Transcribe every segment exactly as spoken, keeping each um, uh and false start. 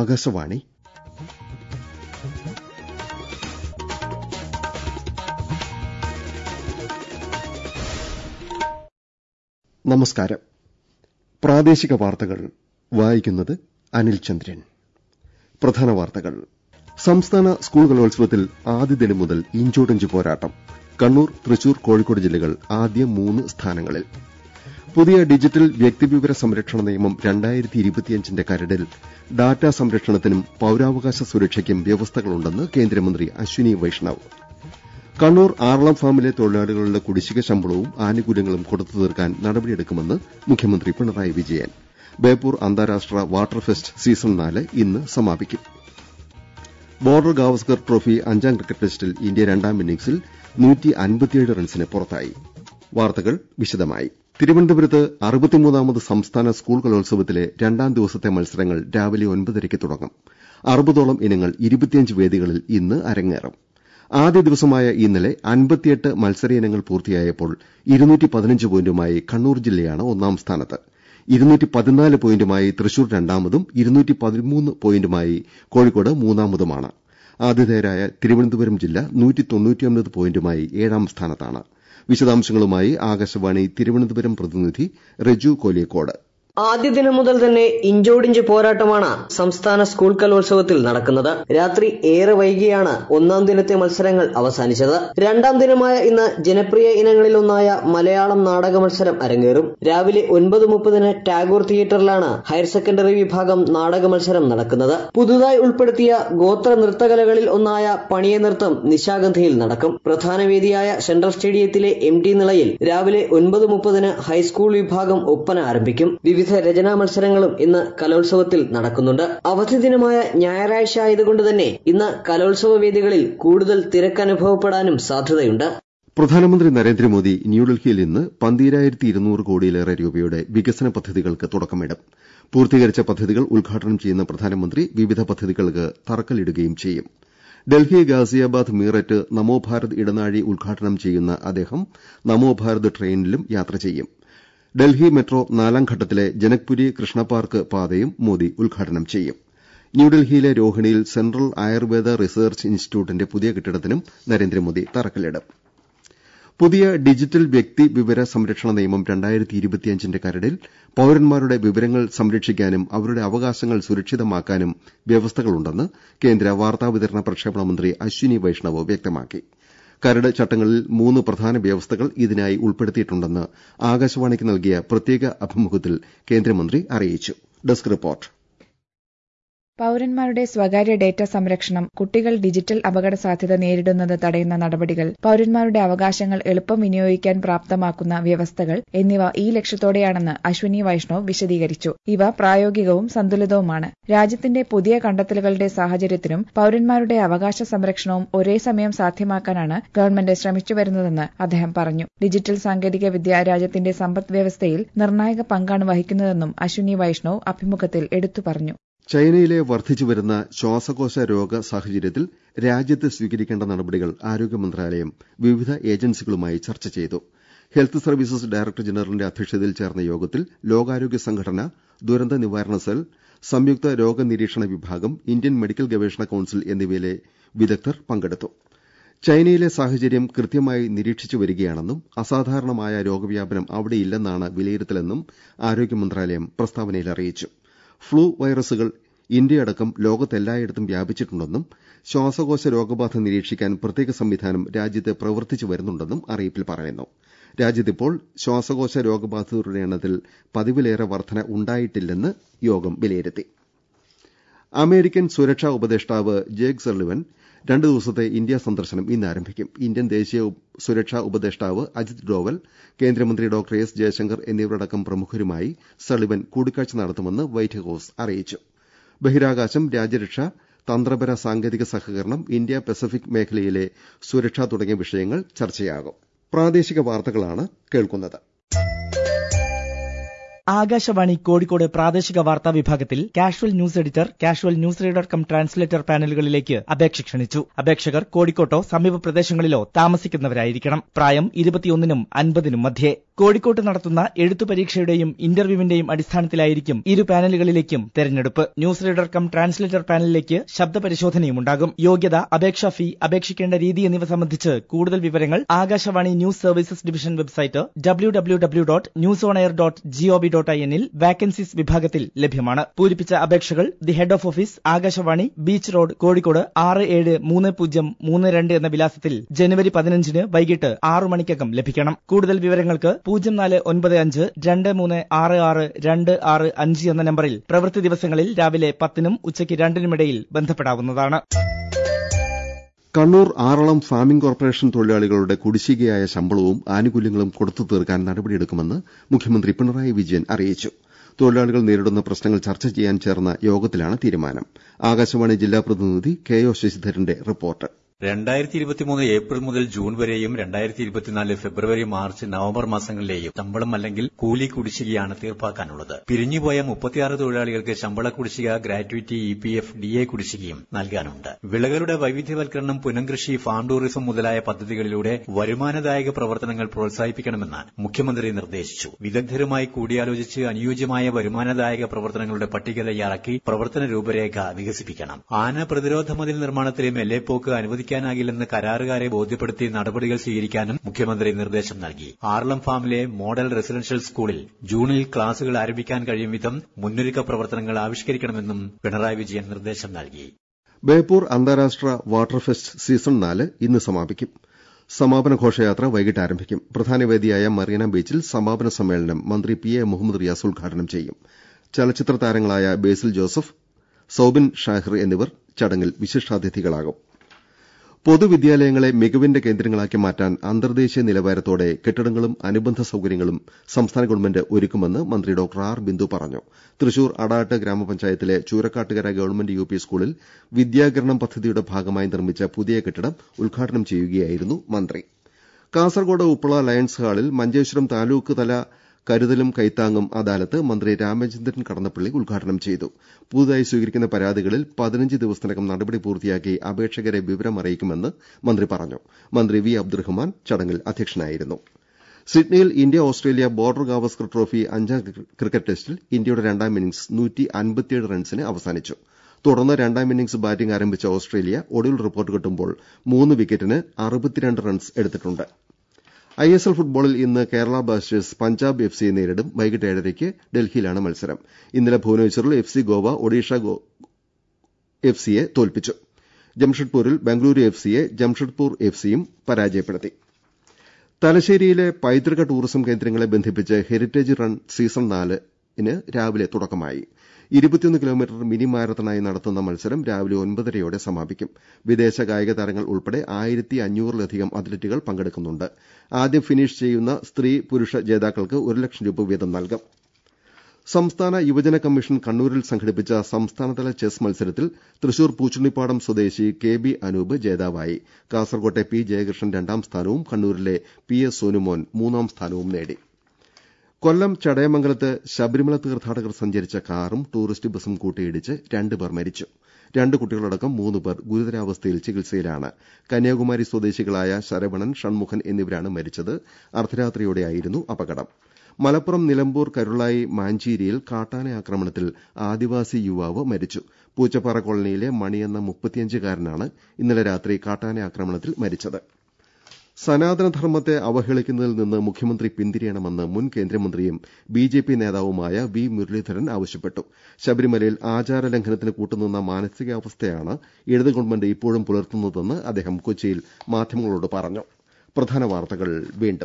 ആകാശവാണി. നമസ്കാരം. പ്രാദേശിക വാർത്തകൾ വായിക്കുന്നത് അനിൽ ചന്ദ്രൻ. പ്രധാന വാർത്തകൾ. സംസ്ഥാന സ്കൂൾ കലോത്സവത്തിൽ ആദ്യ ദിനം മുതൽ ഇഞ്ചോടിഞ്ച് പോരാട്ടം. കണ്ണൂർ, തൃശൂർ, കോഴിക്കോട് ജില്ലകൾ ആദ്യ മൂന്ന് സ്ഥാനങ്ങളിൽ. പുതിയ ഡിജിറ്റൽ വ്യക്തിവിവര സംരക്ഷണ നിയമം രണ്ടായിരത്തി ഇരുപത്തിയഞ്ചിന്റെ കരടിൽ ഡാറ്റാ സംരക്ഷണത്തിനും പൌരാവകാശ സുരക്ഷയ്ക്കും വ്യവസ്ഥകളുണ്ടെന്ന് കേന്ദ്രമന്ത്രി അശ്വിനി വൈഷ്ണവ്. കണ്ണൂർ ആറളം ഫാമിലെ തൊഴിലാളികളുടെ കുടിശ്ശിക ശമ്പളവും ആനുകൂല്യങ്ങളും കൊടുത്തു തീർക്കാൻ നടപടിയെടുക്കുമെന്ന് മുഖ്യമന്ത്രി പിണറായി വിജയൻ. ബേപ്പൂർ അന്താരാഷ്ട്ര വാട്ടർ ഫെസ്റ്റ് സീസൺ നാല് ഇന്ന് സമാപിക്കും. ബോർഡർ ഗാവസ്കർ ട്രോഫി അഞ്ചാം ക്രിക്കറ്റ് ടെസ്റ്റിൽ ഇന്ത്യ രണ്ടാം ഇന്നിംഗ്സിൽ നൂറ്റി അൻപത്തിയേഴ് റൺസിന് പുറത്തായി. വാർത്തകൾ വിശദമായി. തിരുവനന്തപുരത്ത് അറുപത്തിമൂന്നാമത് സംസ്ഥാന സ്കൂൾ കലോത്സവത്തിലെ രണ്ടാം ദിവസത്തെ മത്സരങ്ങൾ രാവിലെ ഒൻപതരയ്ക്ക് തുടങ്ങും. അറുപതോളം ഇനങ്ങൾ ഇരുപത്തിയഞ്ച് വേദികളിൽ ഇന്ന് അരങ്ങേറും. ആദ്യ ദിവസമായ ഇന്നലെ അൻപത്തിയെട്ട് മത്സര ഇനങ്ങൾ പൂർത്തിയായപ്പോൾ ഇരുന്നൂറ്റി പതിനഞ്ച് പോയിന്റുമായി കണ്ണൂർ ജില്ലയാണ് ഒന്നാം സ്ഥാനത്ത്. ഇരുന്നൂറ്റി പതിനാല് പോയിന്റുമായി തൃശൂർ രണ്ടാമതും ഇരുന്നൂറ്റി പതിമൂന്ന് പോയിന്റുമായി കോഴിക്കോട് മൂന്നാമതുമാണ്. ആതിഥേയരായ തിരുവനന്തപുരം ജില്ല നൂറ്റി തൊണ്ണൂറ്റിയൊൻപത് പോയിന്റുമായി ഏഴാം സ്ഥാനത്താണ്. വിശദാംശങ്ങളുമായി ആകാശവാണി തിരുവനന്തപുരം പ്രതിനിധി റെജു കോലിയക്കോട്. ആദ്യ ദിനം മുതൽ തന്നെ ഇഞ്ചോടിഞ്ച് പോരാട്ടമാണ് സംസ്ഥാന സ്കൂൾ കലോത്സവത്തിൽ നടക്കുന്നത്. രാത്രി ഏറെ വൈകിയാണ് ഒന്നാം ദിനത്തെ മത്സരങ്ങൾ അവസാനിച്ചത്. രണ്ടാം ദിനമായ ഇന്ന് ജനപ്രിയ ഇനങ്ങളിലൊന്നായ മലയാളം നാടക മത്സരം അരങ്ങേറും. രാവിലെ ഒൻപത് മുപ്പതിന് ടാഗോർ തിയേറ്ററിലാണ് ഹയർ സെക്കൻഡറി വിഭാഗം നാടക മത്സരം നടക്കുന്നത്. പുതുതായി ഉൾപ്പെടുത്തിയ ഗോത്ര നൃത്തകലകളിൽ ഒന്നായ പണിയ നൃത്തം നിശാഗന്ധിയിൽ നടക്കും. പ്രധാന വേദിയായ സെൻട്രൽ സ്റ്റേഡിയത്തിലെ എം ടി നിളയിൽ രാവിലെ ഒൻപത് മുപ്പതിന് ഹൈസ്കൂൾ വിഭാഗം ഒപ്പന ആരംഭിക്കും. വിവിധ രചനാ മത്സരങ്ങളും ഇന്ന് കലോത്സവത്തിൽ നടക്കുന്നുണ്ട്. അവധി ദിനമായ ഞായറാഴ്ച ആയതുകൊണ്ട് തന്നെ ഇന്ന് കലോത്സവ വേദികളിൽ കൂടുതൽ തിരക്ക് അനുഭവപ്പെടാനും സാധ്യതയുണ്ട്. പ്രധാനമന്ത്രി നരേന്ദ്രമോദി ന്യൂഡൽഹിയിൽ ഇന്ന് പന്തീരായിരത്തി ഇരുന്നൂറ് കോടിയിലേറെ രൂപയുടെ വികസന പദ്ധതികൾക്ക് തുടക്കമിടും. പൂർത്തീകരിച്ച പദ്ധതികൾ ഉദ്ഘാടനം ചെയ്യുന്ന പ്രധാനമന്ത്രി വിവിധ പദ്ധതികൾക്ക് തറക്കല്ലിടുകയും ചെയ്യും. ഡൽഹി, ഗാസിയാബാദ്, മീററ്റ് നമോ ഭാരത് ഇടനാഴി ഉദ്ഘാടനം ചെയ്യുന്ന അദ്ദേഹം നമോ ഭാരത് ട്രെയിനിലും യാത്ര ചെയ്യും. ഡൽഹി മെട്രോ നാലാം ഘട്ടത്തിലെ ജനക്പുരി കൃഷ്ണപാർക്ക് പാതയും മോദി ഉദ്ഘാടനം ചെയ്യും. ന്യൂഡൽഹിയിലെ രോഹിണിയിൽ സെൻട്രൽ ആയുർവേദ റിസർച്ച് ഇൻസ്റ്റിറ്റ്യൂട്ടിന്റെ പുതിയ കെട്ടിടത്തിനും നരേന്ദ്രമോദി തറക്കല്ലിടും. പുതിയ ഡിജിറ്റൽ വ്യക്തി വിവര സംരക്ഷണ നിയമം രണ്ടായിരത്തി ഇരുപത്തിയഞ്ചിന്റെ കരടിൽ പൌരന്മാരുടെ വിവരങ്ങൾ സംരക്ഷിക്കാനും അവരുടെ അവകാശങ്ങൾ സുരക്ഷിതമാക്കാനും വ്യവസ്ഥകളുണ്ടെന്ന് കേന്ദ്ര വാർത്താവിതരണ പ്രക്ഷേപണ മന്ത്രി അശ്വിനി വൈഷ്ണവ് വ്യക്തമാക്കി. കരട് ചട്ടങ്ങളിൽ മൂന്ന് പ്രധാന വ്യവസ്ഥകൾ ഇതിനായി ഉൾപ്പെടുത്തിയിട്ടുണ്ടെന്ന് ആകാശവാണിക്ക് നൽകിയ പ്രത്യേക അഭിമുഖത്തിൽ കേന്ദ്രമന്ത്രി അറിയിച്ചു. Desk report. പൌരന്മാരുടെ സ്വകാര്യ ഡേറ്റ സംരക്ഷണം, കുട്ടികൾ ഡിജിറ്റൽ അപകട സാധ്യത നേരിടുന്നത് തടയുന്ന നടപടികൾ, പൌരന്മാരുടെ അവകാശങ്ങൾ എളുപ്പം വിനിയോഗിക്കാൻ പ്രാപ്തമാക്കുന്ന വ്യവസ്ഥകൾ എന്നിവ ഈ ലക്ഷ്യത്തോടെയാണെന്ന് അശ്വിനി വൈഷ്ണവ് വിശദീകരിച്ചു. ഇവ പ്രായോഗികവും സന്തുലിതവുമാണ്. രാജ്യത്തിന്റെ പുതിയ കണ്ടെത്തലുകളുടെ സാഹചര്യത്തിലും പൌരന്മാരുടെ അവകാശ സംരക്ഷണവും ഒരേ സമയം സാധ്യമാക്കാനാണ് ഗവൺമെന്റ് ശ്രമിച്ചുവരുന്നതെന്ന് അദ്ദേഹം പറഞ്ഞു. ഡിജിറ്റൽ സാങ്കേതിക വിദ്യ രാജ്യത്തിന്റെ സമ്പദ് വ്യവസ്ഥയിൽ നിർണായക പങ്കാണ് വഹിക്കുന്നതെന്നും അശ്വിനി വൈഷ്ണവ് അഭിമുഖത്തിൽ എടുത്തു പറഞ്ഞു. ചൈനയിലെ വർദ്ധിച്ചുവരുന്ന ശ്വാസകോശ രോഗ സാഹചര്യത്തിൽ രാജ്യത്ത് സ്വീകരിക്കേണ്ട നടപടികൾ ആരോഗ്യ മന്ത്രാലയം വിവിധ ഏജൻസികളുമായി ചർച്ച ചെയ്തു. ഹെൽത്ത് സർവീസസ് ഡയറക്ടർ ജനറലിന്റെ അധ്യക്ഷതയിൽ ചേർന്ന യോഗത്തിൽ ലോകാരോഗ്യ സംഘടന, ദുരന്ത നിവാരണ സെൽ, സംയുക്ത രോഗനിരീക്ഷണ വിഭാഗം, ഇന്ത്യൻ മെഡിക്കൽ ഗവേഷണ കൌൺസിൽ എന്നിവയിലെ വിദഗ്ധർ പങ്കെടുത്തു. ചൈനയിലെ സാഹചര്യം കൃത്യമായി നിരീക്ഷിച്ചു വരികയാണെന്നും അസാധാരണമായ രോഗവ്യാപനം അവിടെയില്ലെന്നാണ് വിലയിരുത്തലെന്നും ആരോഗ്യ മന്ത്രാലയം പ്രസ്താവനയിൽ അറിയിച്ചു. ഫ്ലൂ വൈറസുകൾ ഇന്ത്യയടക്കം ലോകത്തെല്ലായിടത്തും വ്യാപിച്ചിട്ടുണ്ടെന്നും ശ്വാസകോശ രോഗബാധ നിരീക്ഷിക്കാൻ പ്രത്യേക സംവിധാനം രാജ്യത്ത് പ്രവർത്തിച്ചു വരുന്നുണ്ടെന്നും അറിയിപ്പിൽ പറയുന്നു. രാജ്യത്തിപ്പോൾ ശ്വാസകോശ രോഗബാധിതരുടെ എണ്ണത്തിൽ പതിവിലേറെ വർധന ഉണ്ടായിട്ടില്ലെന്ന് യോഗം വിലയിരുത്തി. അമേരിക്കൻ സുരക്ഷാ ഉപദേഷ്ടാവ് ജേക്ക് സള്ളിവൻ രണ്ട് ദിവസത്തെ ഇന്ത്യ സന്ദർശനം ഇന്ന് ആരംഭിക്കും. ഇന്ത്യൻ ദേശീയ സുരക്ഷാ ഉപദേഷ്ടാവ് അജിത് ഡോവൽ, കേന്ദ്രമന്ത്രി ഡോക്ടർ എസ് ജയശങ്കർ എന്നിവരടക്കം പ്രമുഖരുമായി സള്ളിവൻ കൂടിക്കാഴ്ച നടത്തുമെന്ന് വൈറ്റ് ഹൌസ് അറിയിച്ചു. ബഹിരാകാശം, രാജ്യരക്ഷ, തന്ത്രപര സാങ്കേതിക സഹകരണം, ഇന്ത്യ പസഫിക് മേഖലയിലെ സുരക്ഷ തുടങ്ങിയ വിഷയങ്ങൾ ചർച്ചയാകും. പ്രാദേശിക വാർത്തകളാണ് കേൾക്കുന്നത്. ആകാശവാണി കോഴിക്കോട് പ്രാദേശിക വാർത്താ വിഭാഗത്തിൽ casual news editor, casual news reader cum translator പാനലുകളിലേക്ക് അപേക്ഷ ക്ഷണിച്ചു. അപേക്ഷകർ കോഴിക്കോട്ടോ സമീപ പ്രദേശങ്ങളിലോ താമസിക്കുന്നവരായിരിക്കണം. പ്രായം ഇരുപത്തിയൊന്നിനും അൻപതിനും മധ്യേ. കോഴിക്കോട്ട് നടത്തുന്ന എഴുത്തു പരീക്ഷയുടെയും ഇന്റർവ്യൂവിന്റെയും അടിസ്ഥാനത്തിലായിരിക്കും ഇരു പാനലുകളിലേക്കും തെരഞ്ഞെടുപ്പ്. ന്യൂസ് റീഡർ കം ട്രാൻസ്ലേറ്റർ പാനലിലേക്ക് ശബ്ദ പരിശോധനയും ഉണ്ടാകും. യോഗ്യത, അപേക്ഷാ ഫീ, അപേക്ഷിക്കേണ്ട രീതി എന്നിവ സംബന്ധിച്ച് കൂടുതൽ വിവരങ്ങൾ Akashvani news services division website W W W dot news on air dot GOV dot I എന്നിൽ വാക്കൻസീസ് വിഭാഗത്തിൽ ലഭ്യമാണ്. പൂരിപ്പിച്ച അപേക്ഷകൾ the head of office, Akashvani, beach road, Kozhikode ആറ് ഏഴ് മൂന്ന് പൂജ്യം മൂന്ന് രണ്ട് എന്ന വിലാസത്തിൽ ജനുവരി പതിനഞ്ചിന് വൈകിട്ട് ആറു മണിക്കകം ലഭിക്കണം. കൂടുതൽ വിവരങ്ങൾക്ക് പൂജ്യം നാല് ഒൻപത് അഞ്ച് രണ്ട് മൂന്ന് ആറ് ആറ് രണ്ട് ആറ് അഞ്ച് എന്ന നമ്പറിൽ പ്രവൃത്തി ദിവസങ്ങളിൽ രാവിലെ പത്തിനും ഉച്ചയ്ക്ക് രണ്ടിനുമിടയിൽ ബന്ധപ്പെടാവുന്നതാണ്. കണ്ണൂർ ആറളം ഫാമിംഗ് കോർപ്പറേഷൻ തൊഴിലാളികളുടെ കുടിശ്ശികയായ ശമ്പളവും ആനുകൂല്യങ്ങളും കൊടുത്തു തീർക്കാൻ നടപടിയെടുക്കുമെന്ന് മുഖ്യമന്ത്രി പിണറായി വിജയൻ അറിയിച്ചു. തൊഴിലാളികൾ നേരിടുന്ന പ്രശ്നങ്ങൾ ചർച്ച ചെയ്യാൻ ചേർന്ന യോഗത്തിലാണ് തീരുമാനം. ആകാശവാണി ജില്ലാ പ്രതിനിധി കെ ഒ ശശിധരന്റെ റിപ്പോർട്ട്. രണ്ടായിരത്തി ഇരുപത്തിമൂന്ന് ഏപ്രിൽ മുതൽ ജൂൺ വരെയും രണ്ടായിരത്തി ഇരുപത്തിനാല് ഫെബ്രുവരി മാർച്ച് നവംബർ മാസങ്ങളിലെയും ശമ്പളം അല്ലെങ്കിൽ കൂലി കുടിശ്ശികയാണ് തീർപ്പാക്കാനുള്ളത്. പിരിഞ്ഞുപോയ മുപ്പത്തിയാറ് തൊഴിലാളികൾക്ക് ശമ്പള കുടിശ്ശിക, gratuity, E P F, D A കുടിശ്ശികയും നൽകാനുണ്ട്. വിളകളുടെ വൈവിധ്യവൽക്കരണം, പുനംകൃഷി, ഫാം ടൂറിസം മുതലായ പദ്ധതികളിലൂടെ വരുമാനദായക പ്രവർത്തനങ്ങൾ പ്രോത്സാഹിപ്പിക്കണമെന്ന് മുഖ്യമന്ത്രി നിർദ്ദേശിച്ചു. വിദഗ്ധരുമായി കൂടിയാലോചിച്ച് അനുയോജ്യമായ വരുമാനദായക പ്രവർത്തനങ്ങളുടെ പട്ടിക തയ്യാറാക്കി പ്രവർത്തന രൂപരേഖ വികസിപ്പിക്കണം. ആന പ്രതിരോധ മതിൽ നിർമ്മാണത്തിലെ മെല്ലെപ്പോക്ക് അനുവദിക്കും ില്ലെന്ന് കരാറുകാരെ ബോധ്യപ്പെടുത്തി നടപടികൾ സ്വീകരിക്കാനും മുഖ്യമന്ത്രി നിർദ്ദേശം നൽകി. ആറളം ഫാമിലെ മോഡൽ റെസിഡൻഷ്യൽ സ്കൂളിൽ ജൂണിൽ ക്ലാസുകൾ ആരംഭിക്കാൻ കഴിയും വിധം മുന്നൊരുക്ക പ്രവർത്തനങ്ങൾ ആവിഷ്കരിക്കണമെന്നും പിണറായി വിജയൻ നിർദ്ദേശം നൽകി. ബേപ്പൂർ അന്താരാഷ്ട്ര വാട്ടർ ഫെസ്റ്റ് സീസൺ നാല് ഇന്ന് സമാപിക്കും. സമാപന ഘോഷയാത്ര വൈകിട്ട് ആരംഭിക്കും. പ്രധാന വേദിയായ മറീന ബീച്ചിൽ സമാപന സമ്മേളനം മന്ത്രി പി എ മുഹമ്മദ് റിയാസ് ഉദ്ഘാടനം ചെയ്യും. ചലച്ചിത്ര താരങ്ങളായ ബേസിൽ ജോസഫ്, സൌബിൻ ഷാഹിർ എന്നിവർ ചടങ്ങിൽ വിശിഷ്ടാതിഥികളാകും. പൊതുവിദ്യാലയങ്ങളെ മികവിന്റെ കേന്ദ്രങ്ങളാക്കി മാറ്റാൻ അന്തർദേശീയ നിലവാരത്തോടെ കെട്ടിടങ്ങളും അനുബന്ധ സൌകര്യങ്ങളും സംസ്ഥാന ഗവൺമെന്റ് ഒരുക്കുമെന്ന് മന്ത്രി ഡോക്ടർ ആർ ബിന്ദു പറഞ്ഞു. തൃശൂർ അടാട്ട് ഗ്രാമപഞ്ചായത്തിലെ ചൂരക്കാട്ടുകര ഗവൺമെന്റ് യു പി സ്കൂളിൽ വിദ്യാകിരണം പദ്ധതിയുടെ ഭാഗമായി നിർമ്മിച്ച പുതിയ കെട്ടിടം ഉദ്ഘാടനം ചെയ്യുകയായിരുന്നു മന്ത്രി. കാസർകോട് ഉപ്പള ലയൺസ് ഹാളിൽ മഞ്ചേശ്വരം താലൂക്ക് തല കരുതലും കൈത്താങ്ങും അദാലത്ത് മന്ത്രി രാമചന്ദ്രൻ കടന്നപ്പള്ളി ഉദ്ഘാടനം ചെയ്തു. പുതുതായി സ്വീകരിക്കുന്ന പരാതികളിൽ പതിനഞ്ച് ദിവസത്തിനകം നടപടി പൂർത്തിയാക്കി അപേക്ഷകരെ വിവരം അറിയിക്കുമെന്ന് മന്ത്രി പറഞ്ഞു. മന്ത്രി വി അബ്ദുറഹ്മാൻ ചടങ്ങിൽ അധ്യക്ഷനായിരുന്നു. സിഡ്നിയിൽ India Australia Border Gavaskar trophy അഞ്ചാം ക്രിക്കറ്റ് ടെസ്റ്റിൽ ഇന്ത്യയുടെ രണ്ടാം ഇന്നിംഗ്സ് നൂറ്റി അൻപത്തിയേഴ് റൺസിന് അവസാനിച്ചു. തുടർന്ന് രണ്ടാം ഇന്നിംഗ്സ് ബാറ്റിംഗ് ആരംഭിച്ച ഓസ്ട്രേലിയ ഒടുവിൽ റിപ്പോർട്ട് കിട്ടുമ്പോൾ മൂന്ന് വിക്കറ്റിന് അറുപത്തിരണ്ട് റൺസ് എടുത്തിട്ടുണ്ട്. ഐ എസ് എൽ ഫുട്ബോളിൽ ഇന്ന് കേരള ബ്ലാസ്റ്റേഴ്സ് പഞ്ചാബ് എഫ് സിയെ നേരിടും. വൈകിട്ട് ഏഴരയ്ക്ക് ഡൽഹിയിലാണ് മത്സരം. ഇന്നലെ ഭുവനേശ്വറിൽ F C Goa Odisha F സിയെ തോൽപ്പിച്ചു. ജംഷഡ്പൂരിൽ ബംഗളൂരു എഫ് സിയെ ജംഷഡ്പൂർ എഫ് സിയും പരാജയപ്പെടുത്തി. തലശ്ശേരിയിലെ പൈതൃക ടൂറിസം കേന്ദ്രങ്ങളെ ബന്ധിപ്പിച്ച് ഹെറിറ്റേജ് റൺ സീസൺ നാലിന് രാവിലെ തുടക്കമായി. ഇരുപത്തിയൊന്ന് കിലോമീറ്റർ മിനി മാരത്തണായി നടത്തുന്ന മത്സരം രാവിലെ ഒൻപതരയോടെ സമാപിക്കും. വിദേശ കായിക താരങ്ങൾ ഉൾപ്പെടെ ആയിരത്തി അഞ്ഞൂറിലധികം അത്ലറ്റുകൾ പങ്കെടുക്കുന്നുണ്ട്. ആദ്യം ഫിനിഷ് ചെയ്യുന്ന സ്ത്രീ പുരുഷ ജേതാക്കൾക്ക് ഒരു ലക്ഷം രൂപ വീതം നൽകും. സംസ്ഥാന യുവജന കമ്മീഷൻ കണ്ണൂരിൽ സംഘടിപ്പിച്ച സംസ്ഥാനതല ചെസ് മത്സരത്തിൽ തൃശൂർ പൂച്ചുണ്ണിപ്പാടം സ്വദേശി കെ ബി അനൂപ് ജേതാവായി. കാസർകോട്ടെ പി ജയകൃഷ്ണൻ രണ്ടാം സ്ഥാനവും കണ്ണൂരിലെ പി എസ് സോനുമോൻ മൂന്നാം സ്ഥാനവും നേടി. കൊല്ലം ചടയമംഗലത്ത് ശബരിമല തീർത്ഥാടകർ സഞ്ചരിച്ച കാറും ടൂറിസ്റ്റ് ബസും കൂട്ടിയിടിച്ച് രണ്ടുപേർ മരിച്ചു. രണ്ട് കുട്ടികളടക്കം മൂന്ന് പേർ ഗുരുതരാവസ്ഥയിൽ ചികിത്സയിലാണ്. കന്യാകുമാരി സ്വദേശികളായ ശരവണൻ, ഷൺമുഖൻ എന്നിവരാണ് മരിച്ചത്. അർദ്ധരാത്രിയോടെയായിരുന്നു അപകടം. മലപ്പുറം നിലമ്പൂർ കരുളായി മാഞ്ചേരിയിൽ കാട്ടാന ആക്രമണത്തിൽ ആദിവാസി യുവാവ് മരിച്ചു. പൂച്ചപ്പാറ കോളനിയിലെ മണി എന്ന മുപ്പത്തിയഞ്ചുകാരനാണ് ഇന്നലെ രാത്രി കാട്ടാന ആക്രമണത്തിൽ മരിച്ചത്. സനാതനധർമ്മത്തെ അവഹേളിക്കുന്നതിൽ നിന്ന് മുഖ്യമന്ത്രി പിന്തിരിയണമെന്ന് മുൻ കേന്ദ്രമന്ത്രിയും ബി ജെ പി നേതാവുമായ വി മുരളീധരൻ ആവശ്യപ്പെട്ടു. ശബരിമലയിൽ ആചാരലംഘനത്തിന് കൂട്ടുനിന്ന മാനസികാവസ്ഥയാണ് ഇടത് ഗവൺമെന്റ് ഇപ്പോഴും പുലർത്തുന്നതെന്ന് അദ്ദേഹം കൊച്ചിയിൽ മാധ്യമങ്ങളോട് പറഞ്ഞു. പ്രധാന വാർത്തകൾ വീണ്ടും.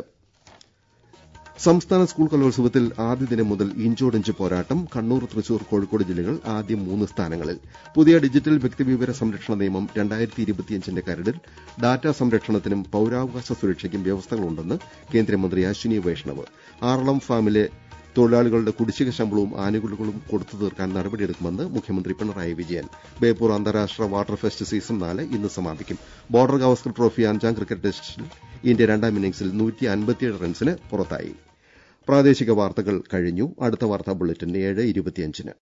സംസ്ഥാന സ്കൂൾ കലോത്സവത്തിൽ ആദ്യ ദിനം മുതൽ ഇഞ്ചോടിഞ്ച് പോരാട്ടം. കണ്ണൂർ, തൃശൂർ, കോഴിക്കോട് ജില്ലകൾ ആദ്യ മൂന്ന് സ്ഥാനങ്ങളിൽ. പുതിയ ഡിജിറ്റൽ വ്യക്തിവിവര സംരക്ഷണ നിയമം രണ്ടായിരത്തി ഇരുപത്തിയഞ്ചിന്റെ കരടിൽ ഡാറ്റാ സംരക്ഷണത്തിനും പൌരാവകാശ സുരക്ഷയ്ക്കും വ്യവസ്ഥകളുണ്ടെന്ന് കേന്ദ്രമന്ത്രി അശ്വിനി വൈഷ്ണവ്. ആറളം ഫാമിലെ തൊഴിലാളികളുടെ കുടിശ്ശിക ശമ്പളവും ആനുകൂല്യങ്ങളും കൊടുത്തു തീർക്കാൻ നടപടിയെടുക്കുമെന്ന് മുഖ്യമന്ത്രി പിണറായി വിജയൻ. ബേപ്പൂർ അന്താരാഷ്ട്ര വാട്ടർ ഫെസ്റ്റ് സീസൺ നാല് ഇന്ന് സമാപിക്കും. ബോർഡർ ഗാവസ്കർ ട്രോഫി അഞ്ചാം ക്രിക്കറ്റ് ടെസ്റ്റിൽ ഇന്ത്യ രണ്ടാം ഇന്നിംഗ്സിൽ നൂറ്റി അൻപത്തിയേഴ് റൺസിന് പുറത്തായി. പ്രാദേശിക വാർത്തകൾ കഴിഞ്ഞു. അടുത്ത വാർത്താ ബുള്ളറ്റിൻ ഏഴ് ഇരുപത്തിയഞ്ചിന്.